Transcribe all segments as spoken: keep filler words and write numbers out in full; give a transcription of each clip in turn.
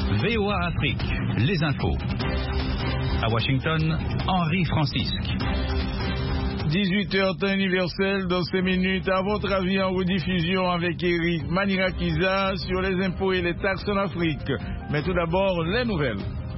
V O A Afrique, les infos. À Washington, Henri Francisque. dix-huit heures temps universel dans ces minutes. À votre avis, en rediffusion avec Eric Manirakiza sur les impôts et les taxes en Afrique. Mais tout d'abord, les nouvelles.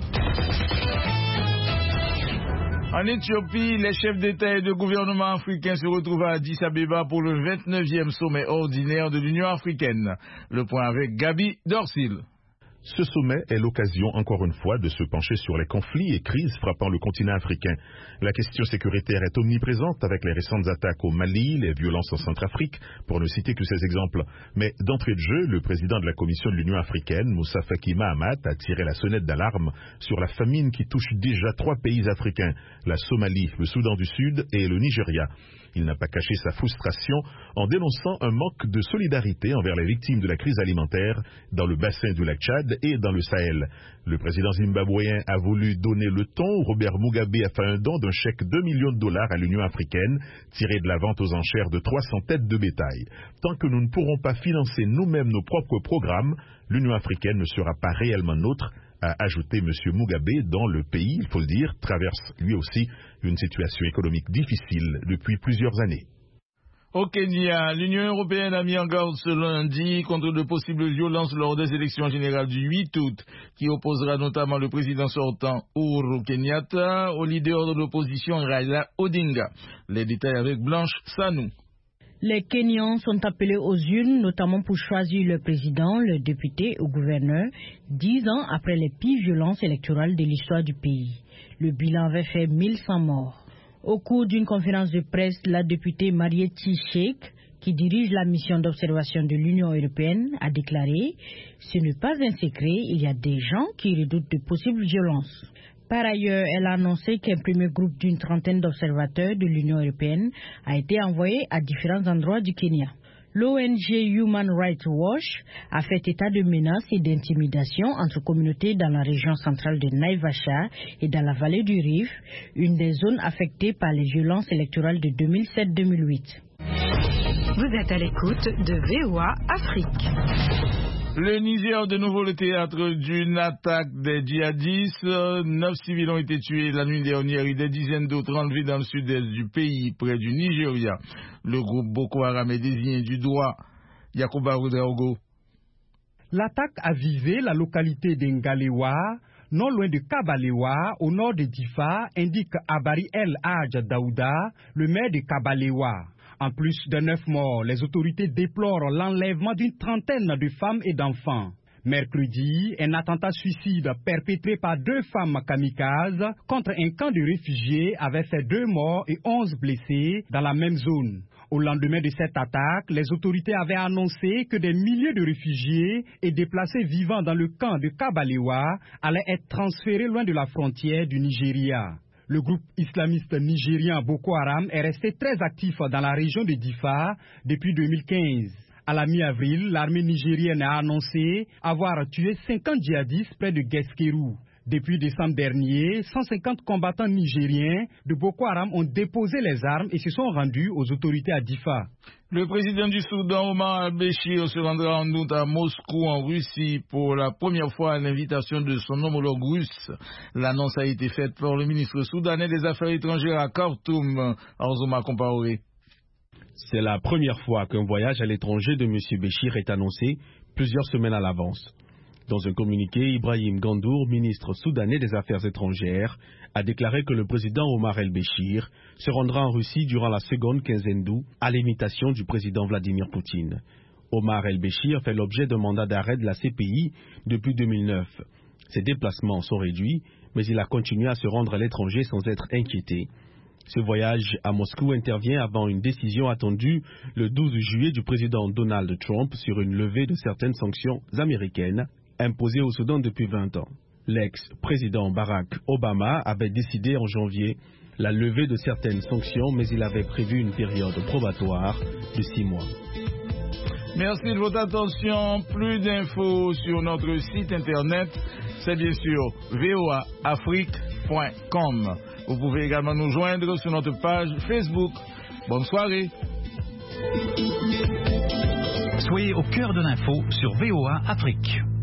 En Éthiopie, les chefs d'État et de gouvernement africains se retrouvent à Addis Abeba pour le vingt-neuvième sommet ordinaire de l'Union africaine. Le point avec Gabi Dorsil. Ce sommet est l'occasion, encore une fois, de se pencher sur les conflits et crises frappant le continent africain. La question sécuritaire est omniprésente avec les récentes attaques au Mali, les violences en Centrafrique, pour ne citer que ces exemples. Mais d'entrée de jeu, le président de la Commission de l'Union africaine, Moussa Faki Mahamat, a tiré la sonnette d'alarme sur la famine qui touche déjà trois pays africains, la Somalie, le Soudan du Sud et le Nigeria. Il n'a pas caché sa frustration en dénonçant un manque de solidarité envers les victimes de la crise alimentaire dans le bassin du lac Tchad et dans le Sahel. Le président zimbabwéen a voulu donner le ton. Robert Mugabe a fait un don d'un chèque de deux millions de dollars à l'Union africaine, tiré de la vente aux enchères de trois cents têtes de bétail. Tant que nous ne pourrons pas financer nous-mêmes nos propres programmes, l'Union africaine ne sera pas réellement nôtre, a ajouté M. Mugabe, dont le pays, il faut le dire, traverse lui aussi une situation économique difficile depuis plusieurs années. Au Kenya, l'Union européenne a mis en garde ce lundi contre de possibles violences lors des élections générales du huit août, qui opposera notamment le président sortant Uhuru Kenyatta au leader de l'opposition Raila Odinga. Les détails avec Blanche Sanou. Les Kenyans sont appelés aux urnes, notamment pour choisir le président, le député ou gouverneur, dix ans après les pires violences électorales de l'histoire du pays. Le bilan avait fait mille cent morts. Au cours d'une conférence de presse, la députée Marieti Sheikh, qui dirige la mission d'observation de l'Union européenne, a déclaré « Ce n'est pas un secret, il y a des gens qui redoutent de possibles violences ». Par ailleurs, elle a annoncé qu'un premier groupe d'une trentaine d'observateurs de l'Union européenne a été envoyé à différents endroits du Kenya. L'O N G Human Rights Watch a fait état de menaces et d'intimidation entre communautés dans la région centrale de Naivasha et dans la vallée du Rift, une des zones affectées par les violences électorales de deux mille sept deux mille huit. Vous êtes à l'écoute de V O A Afrique. Le Niger, de nouveau le théâtre d'une attaque des djihadistes. Neuf civils ont été tués la nuit dernière et des dizaines d'autres enlevés dans le sud-est du pays, près du Nigeria. Le groupe Boko Haram est désigné du doigt. Yacouba Ouedraogo. L'attaque a visé la localité d'Ngalewa, non loin de Kabalewa, au nord de Difa, indique Abari El Hadj Daouda, le maire de Kabalewa. En plus de neuf morts, les autorités déplorent l'enlèvement d'une trentaine de femmes et d'enfants. Mercredi, un attentat suicide perpétré par deux femmes kamikazes contre un camp de réfugiés avait fait deux morts et onze blessés dans la même zone. Au lendemain de cette attaque, les autorités avaient annoncé que des milliers de réfugiés et déplacés vivant dans le camp de Kabalewa allaient être transférés loin de la frontière du Nigeria. Le groupe islamiste nigérien Boko Haram est resté très actif dans la région de Difa depuis deux mille quinze. À la mi-avril, l'armée nigérienne a annoncé avoir tué cinquante djihadistes près de Gueskerou. Depuis décembre dernier, cent cinquante combattants nigériens de Boko Haram ont déposé les armes et se sont rendus aux autorités à Difa. Le président du Soudan, Omar al-Béchir, se rendra en août à Moscou, en Russie, pour la première fois à l'invitation de son homologue russe. L'annonce a été faite par le ministre soudanais des Affaires étrangères à Khartoum, Arzouma Compaoré. C'est la première fois qu'un voyage à l'étranger de M. Béchir est annoncé plusieurs semaines à l'avance. Dans un communiqué, Ibrahim Gandour, ministre soudanais des Affaires étrangères, a déclaré que le président Omar el-Béchir se rendra en Russie durant la seconde quinzaine d'août à l'invitation du président Vladimir Poutine. Omar el-Béchir fait l'objet d'un mandat d'arrêt de la C P I depuis deux mille neuf. Ses déplacements sont réduits, mais il a continué à se rendre à l'étranger sans être inquiété. Ce voyage à Moscou intervient avant une décision attendue le douze juillet du président Donald Trump sur une levée de certaines sanctions américaines imposées au Soudan depuis vingt ans. L'ex-président Barack Obama avait décidé en janvier la levée de certaines sanctions, mais il avait prévu une période probatoire de six mois. Merci de votre attention. Plus d'infos sur notre site internet, c'est bien sûr v o a afrique point com. Vous pouvez également nous joindre sur notre page Facebook. Bonne soirée. Soyez au cœur de l'info sur V O A Afrique.